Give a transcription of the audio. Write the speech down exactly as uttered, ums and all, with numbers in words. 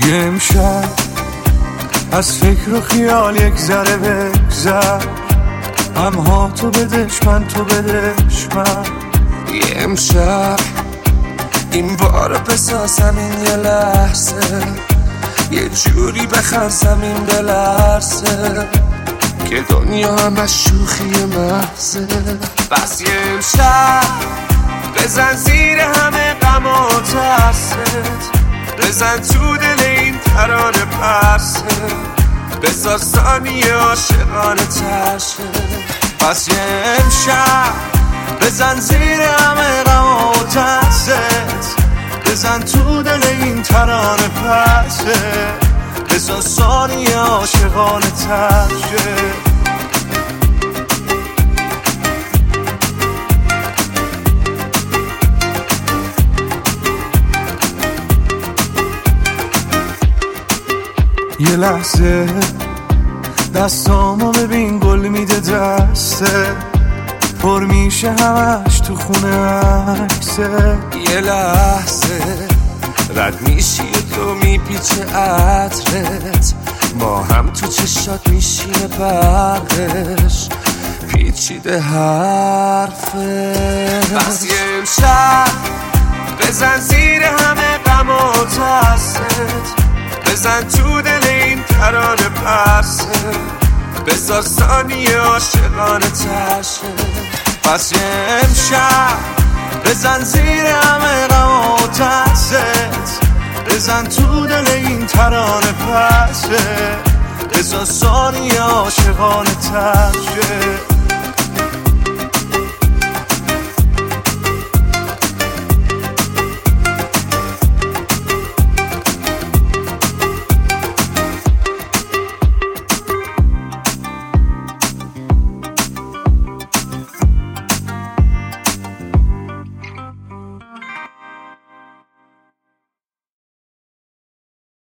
یه امشب از فکر و خیال یک ذره بگذر، همها تو بدش من تو بدش من. یه امشب این بارو بسازم این یه لحظه، یه جوری بخرسم این بلرزه که دنیا همش شوخی محضه. بس یه امشب بزن زیر همه غم و ترست، بزن تو دل این ترانه پرسه، بذار ثانیه عاشقانه ترشه. پس یه امشب بزن زیر همه غم و ترست، بزن تو دل این ترانه پرسه، بذار ثانیه عاشقانه ترشه. یه لحظه دستامو ببین گل میده دسته، پر میشه همش تو خونه عکسه. یه لحظه رد میشی تو میپیچه عطرت، ما هم تو چشات میشینه برقش پیچیده حرفه. بس یه امشب بزن زیر همه غم و ترست، بزن تو دل این ترانه پرسه، بذار ثانیه عاشقانه ترشه. پس یه امشب بزن زیر همه غم و ترست، بزن تو دل این ترانه پرسه، بذار ثانیه عاشقانه ترشه.